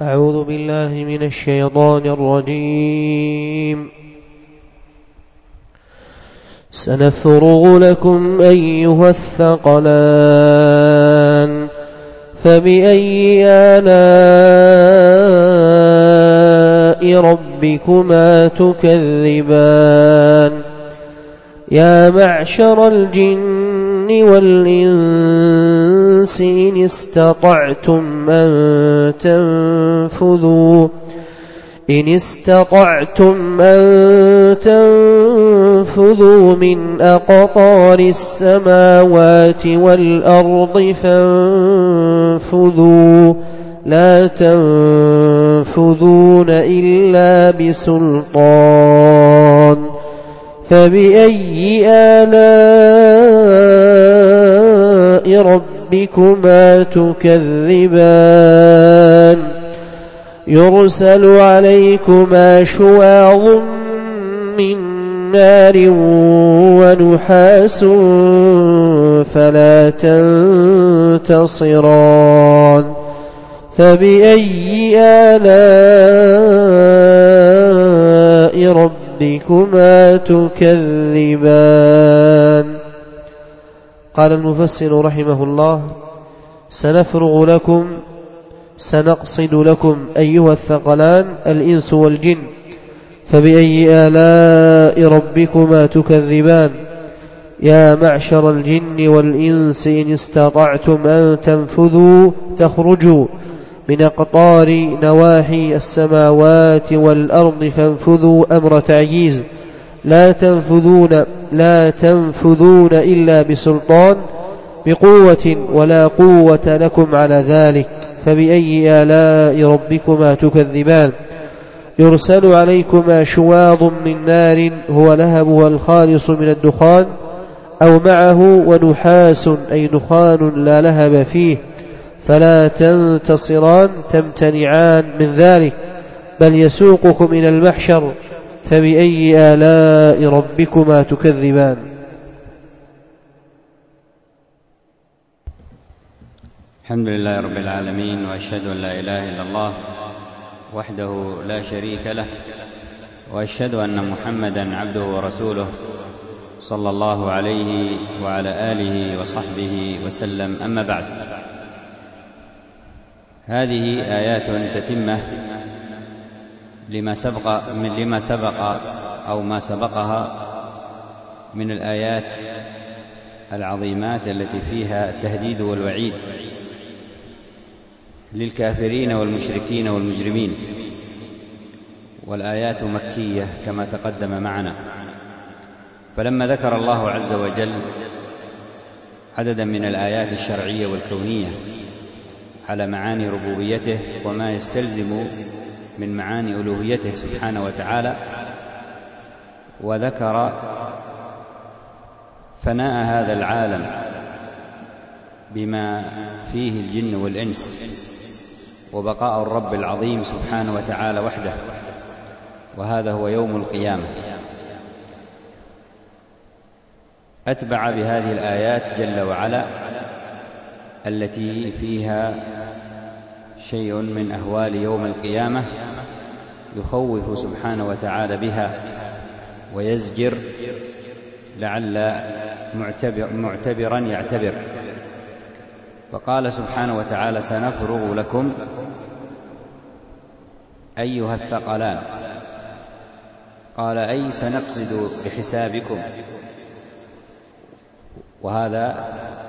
أعوذ بالله من الشيطان الرجيم. سنفرغ لكم أيها الثقلان فبأي آلاء ربكما تكذبان يا معشر الجن والإنس إن استطعتم أن تنفذوا من أقطار السماوات والأرض فانفذوا لا تنفذون إلا بسلطان فبأي آلاء ربكما تكذبان يرسل عليكما شواظ من نار ونحاس فلا تنتصران فبأي آلاء ربكما تكذبان. قال المفسر رحمه الله: سنقصد لكم أيها الثقلان الإنس والجن فبأي آلاء ربكما تكذبان يا معشر الجن والإنس إن استطعتم أن تخرجوا من أقطار نواحي السماوات والأرض فانفذوا أمر تعجيز لا تنفذون إلا بسلطان بقوة ولا قوة لكم على ذلك فبأي آلاء ربكما تكذبان يرسل عليكما شواظ من نار هو لهبها الخالص من الدخان أو معه ونحاس أي دخان لا لهب فيه فلا تنتصران تمتنعان من ذلك بل يسوقكم إلى المحشر فبأي آلاء ربكما تكذبان. الحمد لله رب العالمين، وأشهد أن لا إله إلا الله وحده لا شريك له، وأشهد أن محمدًا عبده ورسوله صلى الله عليه وعلى آله وصحبه وسلم. أما بعد، هذه آيات تتمة لما سبقها من الآيات العظيمات التي فيها التهديد والوعيد للكافرين والمشركين والمجرمين، والآيات مكية كما تقدم معنا. فلما ذكر الله عز وجل عددا من الآيات الشرعية والكونية على معاني ربوبيته وما يستلزم من معاني ألوهيته سبحانه وتعالى، وذكر فناء هذا العالم بما فيه الجن والإنس وبقاء الرب العظيم سبحانه وتعالى وحده، وهذا هو يوم القيامة، أتبع بهذه الآيات جل وعلا التي فيها شيء من أهوال يوم القيامة يخوف سبحانه وتعالى بها ويزجر لعل معتبرا يعتبر. فقال سبحانه وتعالى: سنفرغ لكم أيها الثقلان. قال: أي سنقصد بحسابكم، وهذا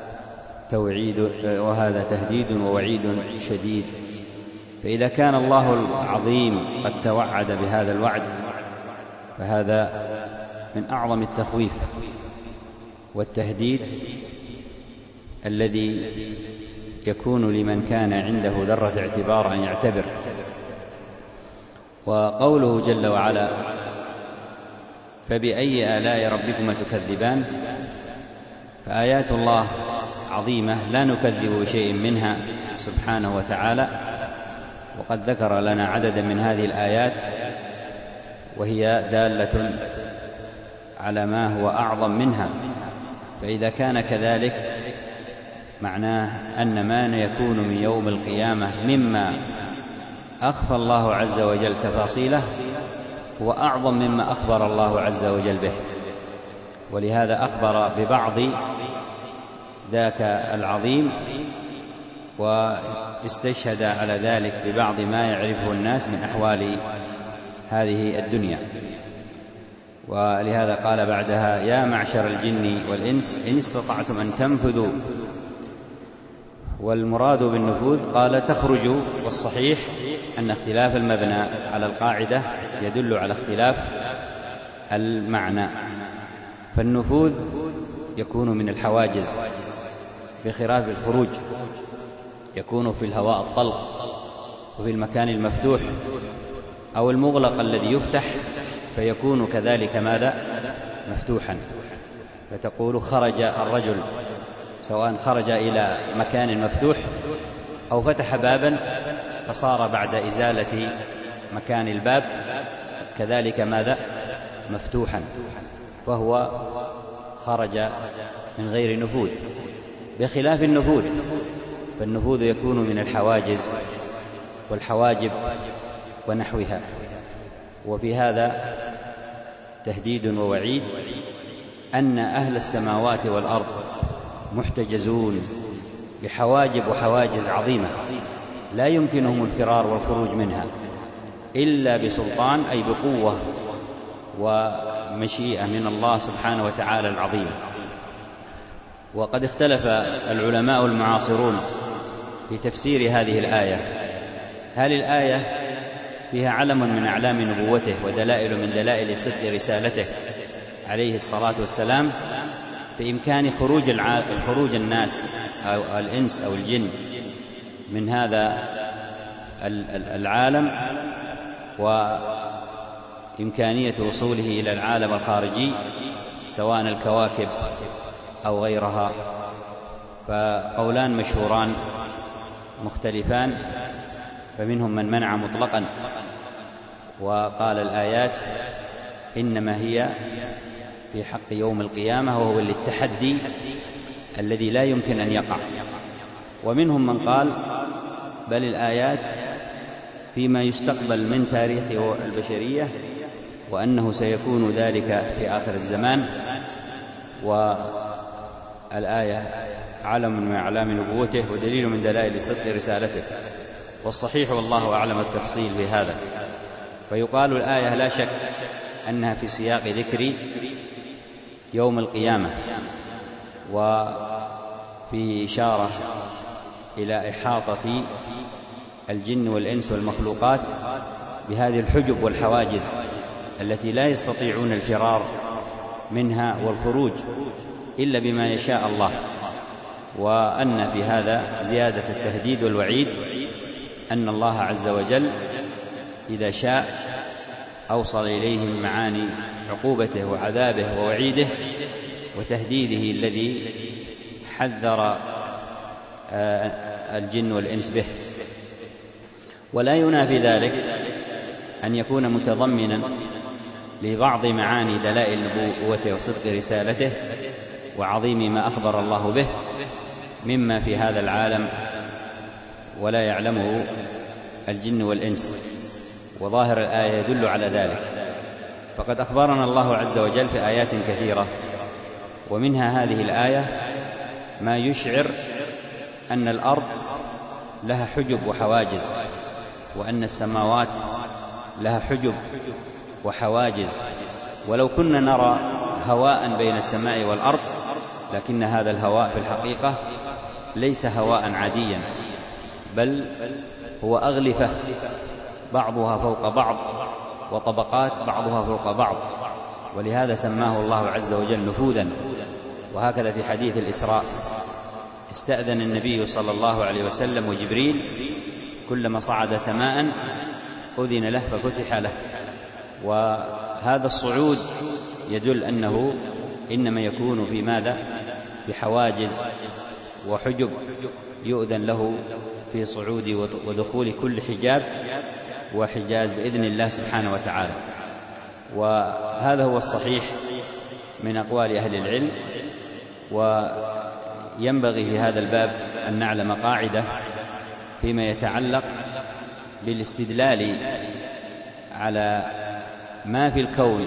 تهديد ووعيد شديد. فإذا كان الله العظيم قد توعد بهذا الوعد فهذا من أعظم التخويف والتهديد الذي يكون لمن كان عنده ذرة اعتبار أن يعتبر. وقوله جل وعلا: فبأي آلاء ربكما تكذبان، فآيات الله عظيمة لا نكذب بشيء منها سبحانه وتعالى، وقد ذكر لنا عددا من هذه الآيات وهي دالة على ما هو أعظم منها. فإذا كان كذلك معناه أن ما يكون من يوم القيامة مما أخفى الله عز وجل تفاصيله هو أعظم مما أخبر الله عز وجل به، ولهذا أخبر ببعض ذاك العظيم واستشهد على ذلك ببعض ما يعرفه الناس من أحوال هذه الدنيا. ولهذا قال بعدها: يا معشر الجن والإنس إن استطعتم أن تنفذوا. والمراد بالنفوذ قال تخرجوا، والصحيح أن اختلاف المبنى على القاعدة يدل على اختلاف المعنى، فالنفوذ يكون من الحواجز بخلاف الخروج يكون في الهواء الطلق وفي المكان المفتوح أو المغلق الذي يفتح، فيكون كذلك ماذا؟ مفتوحا. فتقول خرج الرجل، سواء خرج إلى مكان مفتوح أو فتح بابا فصار بعد إزالة مكان الباب كذلك ماذا؟ مفتوحا، فهو خرج من غير نفوذ، بخلاف النفوذ، فالنفوذ يكون من الحواجز والحواجب ونحوها. وفي هذا تهديد ووعيد أن أهل السماوات والأرض محتجزون بحواجب وحواجز عظيمة لا يمكنهم الفرار والخروج منها إلا بسلطان، أي بقوة ومشيئة من الله سبحانه وتعالى العظيم. وقد اختلف العلماء المعاصرون في تفسير هذه الآية، هل الآية فيها علم من أعلام نبوته ودلائل من دلائل صدق رسالته عليه الصلاة والسلام بإمكان خروج الناس أو الإنس أو الجن من هذا العالم وإمكانية وصوله إلى العالم الخارجي سواء الكواكب أو غيرها؟ فقولان مشهوران مختلفان، فمنهم من منع مطلقا وقال الآيات إنما هي في حق يوم القيامة وهو للتحدي الذي لا يمكن أن يقع، ومنهم من قال بل الآيات فيما يستقبل من تاريخ البشرية وأنه سيكون ذلك في آخر الزمان، والآية علم من أعلام نبوته ودليل من دلائل صدق رسالته. والصحيح والله أعلم التفصيل بهذا. فيقال الآية لا شك أنها في سياق ذكر يوم القيامة، وفي إشارة إلى إحاطة الجن والإنس والمخلوقات بهذه الحجب والحواجز التي لا يستطيعون الفرار منها والخروج إلا بما يشاء الله، وأن في هذا زيادة التهديد والوعيد أن الله عز وجل إذا شاء أوصل إليهم معاني عقوبته وعذابه ووعيده وتهديده الذي حذر الجن والإنس به. ولا ينافي ذلك أن يكون متضمنا لبعض معاني دلائل نبوته وصدق رسالته وعظيم ما أخبر الله به مما في هذا العالم ولا يعلمه الجن والإنس، وظاهر الآية يدل على ذلك. فقد أخبرنا الله عز وجل في آيات كثيرة، ومنها هذه الآية ما يشعر أن الأرض لها حجب وحواجز، وأن السماوات لها حجب وحواجز، ولو كنا نرى هواء بين السماء والأرض لكن هذا الهواء في الحقيقة ليس هواء عاديا، بل هو أغلفة بعضها فوق بعض وطبقات بعضها فوق بعض، ولهذا سماه الله عز وجل نفوذا. وهكذا في حديث الإسراء استأذن النبي صلى الله عليه وسلم وجبريل كلما صعد سماء أذن له ففتح له، وهذا الصعود يدل أنه إنما يكون في ماذا؟ بحواجز وحجب يؤذن له في صعود ودخول كل حجاب وحجاز بإذن الله سبحانه وتعالى. وهذا هو الصحيح من أقوال أهل العلم. وينبغي في هذا الباب أن نعلم قاعدة فيما يتعلق بالاستدلال على ما في الكون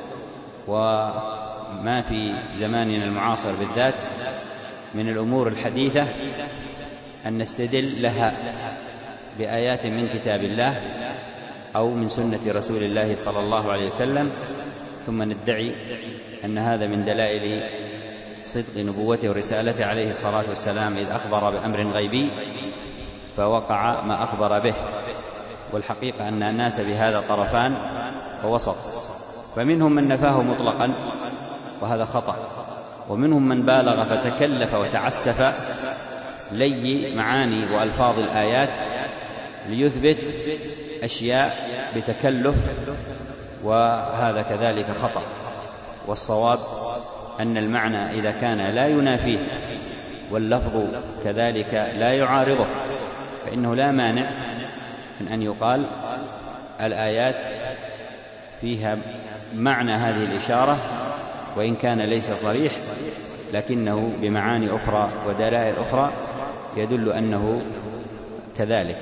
وما في زماننا المعاصر بالذات من الأمور الحديثة أن نستدل لها بآيات من كتاب الله أو من سنة رسول الله صلى الله عليه وسلم، ثم ندعي أن هذا من دلائل صدق نبوته ورسالته عليه الصلاة والسلام، إذ أخبر بأمر غيبي فوقع ما أخبر به. والحقيقة أن الناس بهذا طرفان ووسط، فمنهم من نفاه مطلقا وهذا خطأ، ومنهم من بالغ فتكلف وتعسف لي معاني وألفاظ الآيات ليثبت أشياء بتكلف، وهذا كذلك خطأ. والصواب أن المعنى إذا كان لا ينافيه واللفظ كذلك لا يعارضه فإنه لا مانع من أن يقال الآيات فيها معنى هذه الإشارة وإن كان ليس صريح، لكنه بمعاني أخرى ودلائل أخرى يدل أنه كذلك.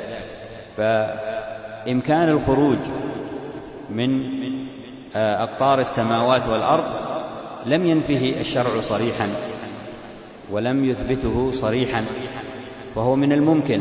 فإمكان الخروج من أقطار السماوات والأرض لم ينفه الشرع صريحا ولم يثبته صريحا، وهو من الممكن.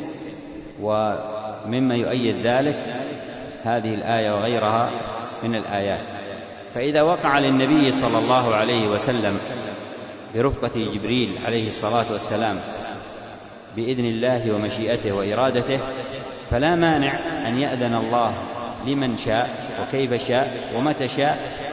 ومما يؤيد ذلك هذه الآية وغيرها من الآيات. فإذا وقع للنبي صلى الله عليه وسلم برفقة جبريل عليه الصلاة والسلام بإذن الله ومشيئته وإرادته، فلا مانع أن يأذن الله لمن شاء وكيف شاء ومتى شاء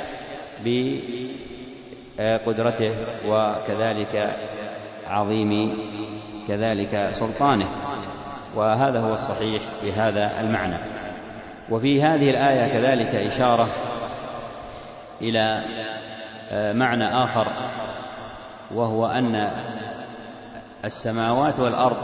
بقدرته وكذلك عظيم كذلك سلطانه، وهذا هو الصحيح في هذا المعنى. وفي هذه الآية كذلك إشارة إلى معنى آخر، وهو أن السماوات والأرض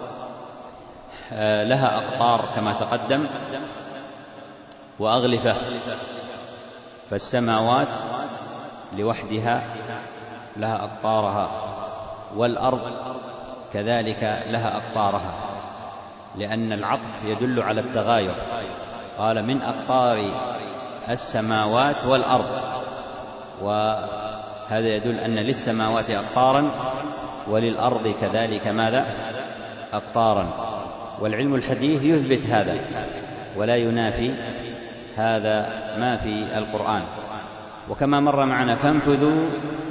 لها أقطار كما تقدم وأغلفة، فالسماوات لوحدها لها أقطارها، والأرض كذلك لها أقطارها، لأن العطف يدل على التغاير. قال من أقطار السماوات والأرض، وهذا يدل أن للسماوات أقطارا وللأرض كذلك ماذا؟ أقطارا. والعلم الحديث يثبت هذا ولا ينافي هذا ما في القرآن. وكما مر معنا فانفذوا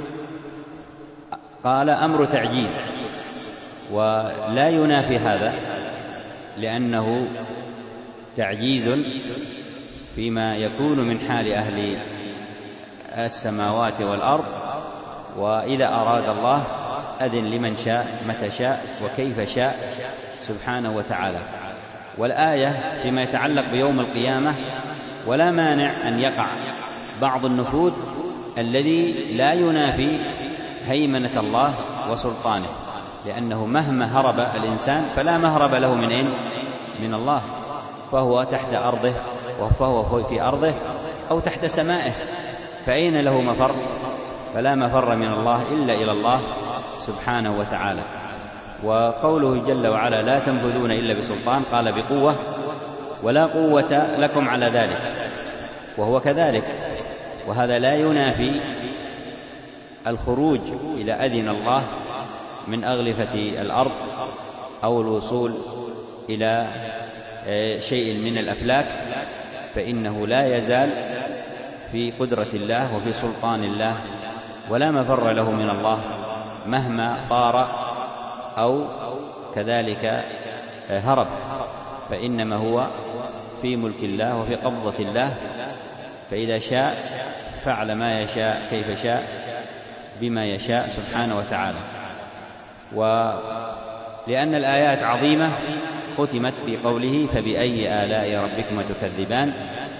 قال أمر تعجيز، ولا ينافي هذا لأنه تعجيز فيما يكون من حال أهل السماوات والأرض، وإذا أراد الله أذن لمن شاء متى شاء وكيف شاء سبحانه وتعالى. والآية فيما يتعلق بيوم القيامة ولا مانع أن يقع بعض النفوذ الذي لا ينافي هيمنة الله وسلطانه، لأنه مهما هرب الإنسان فلا مهرب له من أين؟ من الله، فهو تحت أرضه فهو في أرضه أو تحت سمائه، فأين له مفر؟ فلا مفر من الله إلا إلى الله سبحانه وتعالى. وقوله جل وعلا لا تنفذون إلا بسلطان، قال بقوة، ولا قوة لكم على ذلك، وهو كذلك. وهذا لا ينافي الخروج إلى أذن الله من أغلفة الأرض أو الوصول إلى شيء من الأفلاك، فإنه لا يزال في قدرة الله وفي سلطان الله، ولا مفر له من الله مهما طار أو كذلك هرب، فإنما هو في ملك الله وفي قبضة الله، فإذا شاء فعل ما يشاء كيف شاء بما يشاء سبحانه وتعالى. ولأن الآيات عظيمة ختمت بقوله فبأي آلاء ربكما تكذبان،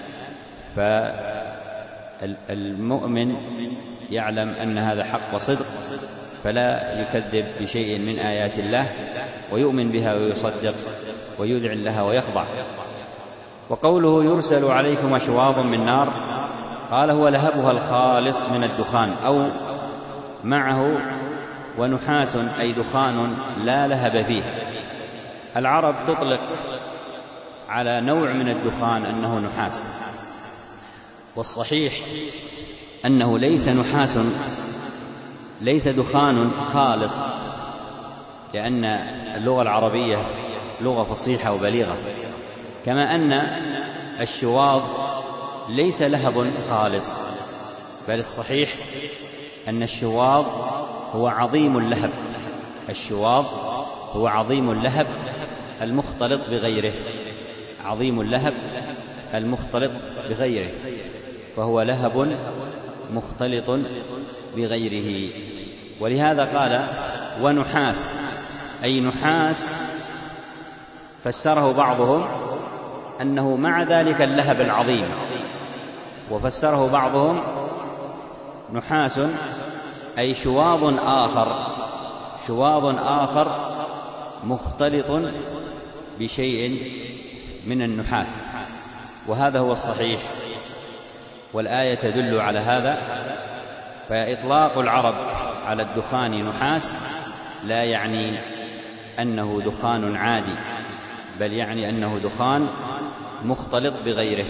فالمؤمن يعلم أن هذا حق وصدق، فلا يكذب بشيء من آيات الله، ويؤمن بها ويصدق ويذعن لها ويخضع. وقوله يرسل عليكم أشواظ من نار، قال هو لهبها الخالص من الدخان أو معه ونحاس، أي دخان لا لهب فيه. العرب تطلق على نوع من الدخان أنه نحاس، والصحيح أنه ليس نحاس، ليس دخان خالص، لأن اللغة العربية لغة فصيحة وبليغة، كما أن الشواظ ليس لهب خالص، بل الصحيح أن الشواظ هو عظيم اللهب، الشواظ هو عظيم اللهب المختلط بغيره، عظيم اللهب المختلط بغيره، فهو لهب مختلط بغيره. ولهذا قال ونحاس، أي نحاس، فسره بعضهم أنه مع ذلك اللهب العظيم، وفسره بعضهم نحاس أي شواظ آخر، شواظ آخر مختلط بشيء من النحاس، وهذا هو الصحيح، والآية تدل على هذا. فإطلاق العرب على الدخان نحاس لا يعني أنه دخان عادي، بل يعني أنه دخان مختلط بغيره،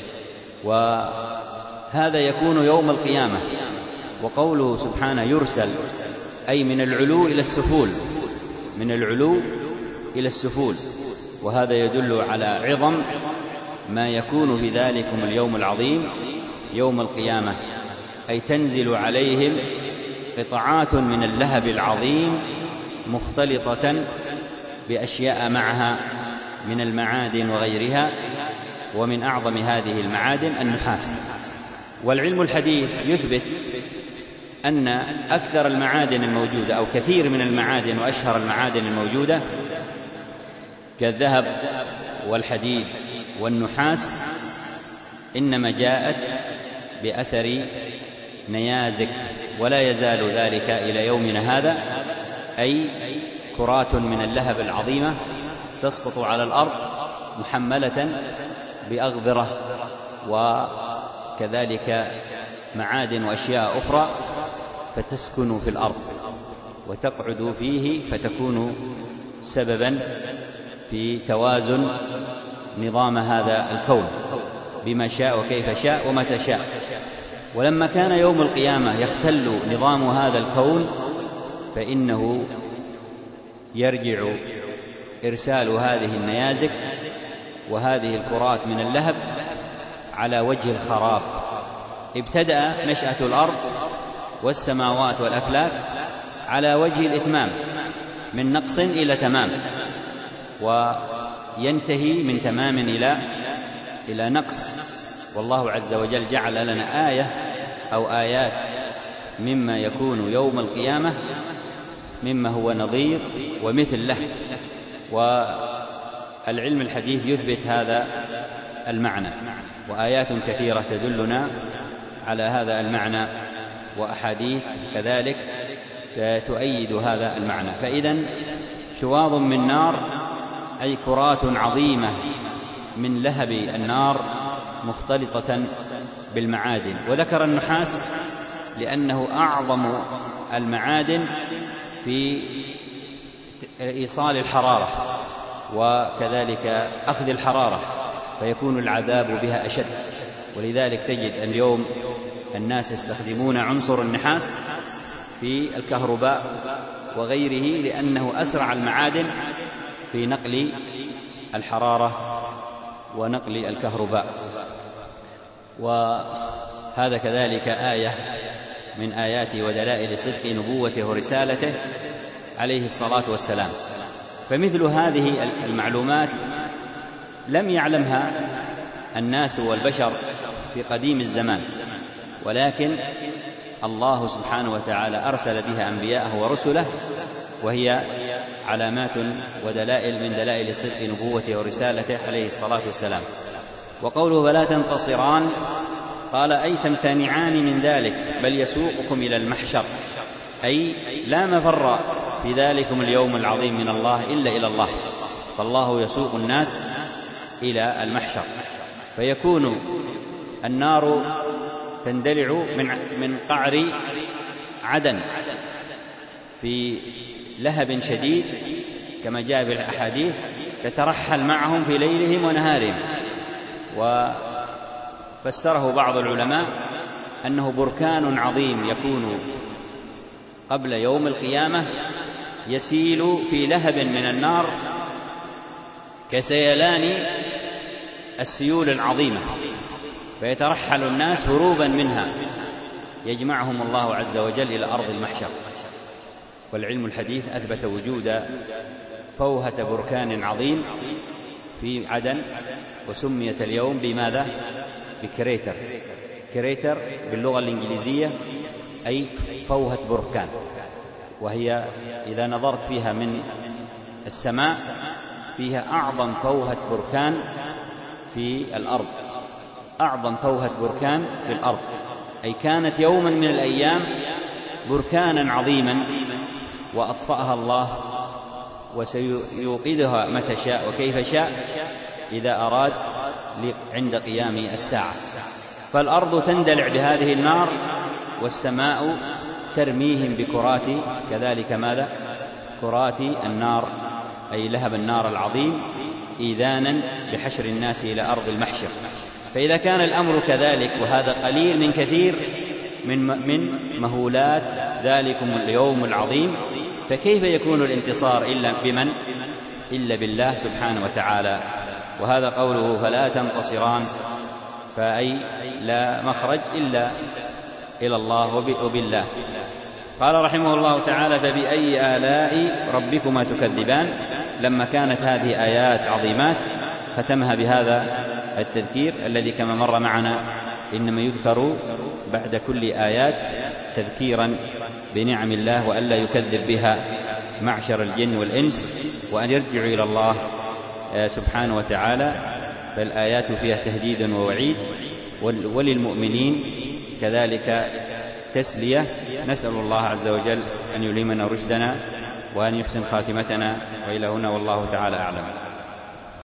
وهذا يكون يوم القيامة. وقوله سبحانه يرسل، أي من العلو إلى السفول، من العلو إلى السفول، وهذا يدل على عظم ما يكون بذلكم اليوم العظيم يوم القيامة، أي تنزل عليهم قطعات من اللهب العظيم مختلطة بأشياء معها من المعادن وغيرها، ومن أعظم هذه المعادن النحاس. والعلم الحديث يثبت أن أكثر المعادن الموجودة أو كثير من المعادن وأشهر المعادن الموجودة كالذهب والحديد والنحاس إنما جاءت بأثر نيازك، ولا يزال ذلك إلى يومنا هذا، أي كرات من اللهب العظيمة تسقط على الأرض محملة بأغبرة، وكذلك معادن وأشياء أخرى، فتسكن في الأرض وتقعد فيه، فتكون سببا في توازن نظام هذا الكون بما شاء وكيف شاء ومتى شاء. ولما كان يوم القيامة يختل نظام هذا الكون، فإنه يرجع إرسال هذه النيازك وهذه الكرات من اللهب على وجه الخراب. ابتدأ نشأة الأرض والسماوات والأفلاك على وجه الإتمام، من نقص إلى تمام، وينتهي من تمام إلى نقص. والله عز وجل جعل لنا آية أو آيات مما يكون يوم القيامة مما هو نظير ومثل له، والعلم الحديث يثبت هذا المعنى، وآيات كثيرة تدلنا على هذا المعنى، وأحاديث كذلك تؤيد هذا المعنى. فإذن شواظ من نار أي كرات عظيمة من لهب النار مختلطة بالمعادن. وذكر النحاس لأنه أعظم المعادن في إيصال الحرارة وكذلك أخذ الحرارة، فيكون العذاب بها أشد. ولذلك تجد اليوم الناس يستخدمون عنصر النحاس في الكهرباء وغيره، لأنه أسرع المعادن في نقل الحرارة ونقل الكهرباء. وهذا كذلك آية من آيات ودلائل صدق نبوته ورسالته عليه الصلاة والسلام. فمثل هذه المعلومات لم يعلمها الناس والبشر في قديم الزمان، ولكن الله سبحانه وتعالى أرسل بها أنبياءه ورسله، وهي علامات ودلائل من دلائل صدق نبوته ورسالته عليه الصلاة والسلام. وقوله فلا تنتصران، قال أي تمتنعان من ذلك، بل يسوقكم إلى المحشر، أي لا مفر في ذلكم اليوم العظيم من الله إلا إلى الله، فالله يسوق الناس إلى المحشر. فيكون النار تندلع من قعر عدن في لهب شديد كما جاء في الأحاديث، تترحل معهم في ليلهم ونهارهم. وفسره بعض العلماء أنه بركان عظيم يكون قبل يوم القيامة يسيل في لهب من النار كسيلان السيول العظيمة، فيترحل الناس هروبا منها، يجمعهم الله عز وجل إلى أرض المحشر. والعلم الحديث أثبت وجود فوهة بركان عظيم في عدن، وسميت اليوم بماذا؟ بكريتر. كريتر باللغة الإنجليزية أي فوهة بركان، وهي إذا نظرت فيها من السماء فيها أعظم فوهة بركان في الأرض، أعظم فوهة بركان في الأرض، أي كانت يوما من الأيام بركانا عظيما وأطفأها الله، وسيوقدها متى شاء وكيف شاء إذا أراد عند قيام الساعة. فالأرض تندلع بهذه النار، والسماء ترميهم بكرات كذلك ماذا؟ كرات النار، أي لهب النار العظيم، إيذانا بحشر الناس إلى أرض المحشر. فإذا كان الأمر كذلك، وهذا قليل من كثير من مهولات ذلكم اليوم العظيم، فكيف يكون الانتصار إلا بمن؟ إلا بالله سبحانه وتعالى. وهذا قوله فلا تنتصران، فأي لا مخرج إلا إلى الله وبالله. قال رحمه الله تعالى فبأي آلاء ربكما تكذبان. لما كانت هذه آيات عظيمات ختمها بهذا التذكير الذي كما مر معنا إنما يذكر بعد كل آيات تذكيرا بنعم الله وألا يكذب بها معشر الجن والإنس، وأن يرجعوا إلى الله سبحانه وتعالى. فالآيات فيها تهديد ووعيد، وللمؤمنين كذلك تسلية. نسأل الله عز وجل أن يلهمنا رشدنا وأن يحسن خاتمتنا، وإلى هنا والله تعالى أعلم.